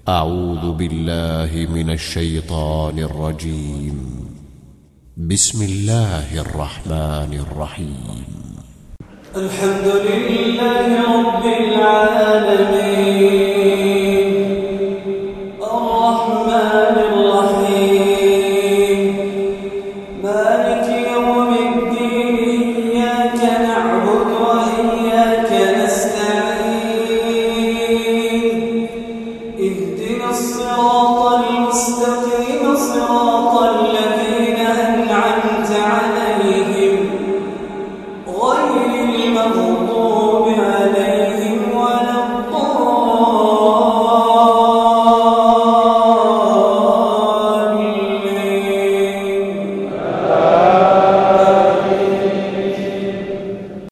أعوذ بالله من الشيطان الرجيم. بسم الله الرحمن الرحيم. الحمد لله رب العالمين.